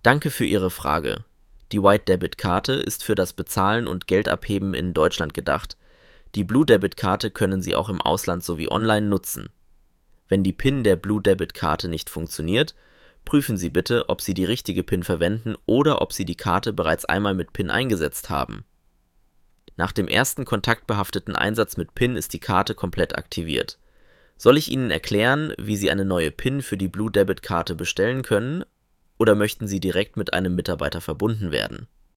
Danke für Ihre Frage. Die White Debit Karte ist für das Bezahlen und Geldabheben in Deutschland gedacht. Die Blue Debit Karte können Sie auch im Ausland sowie online nutzen. Wenn die PIN der Blue Debit Karte nicht funktioniert, prüfen Sie bitte, ob Sie die richtige PIN verwenden oder ob Sie die Karte bereits einmal mit PIN eingesetzt haben. Nach dem ersten kontaktbehafteten Einsatz mit PIN ist die Karte komplett aktiviert. Soll ich Ihnen erklären, wie Sie eine neue PIN für die Blue Debit Karte bestellen können, oder möchten Sie direkt mit einem Mitarbeiter verbunden werden?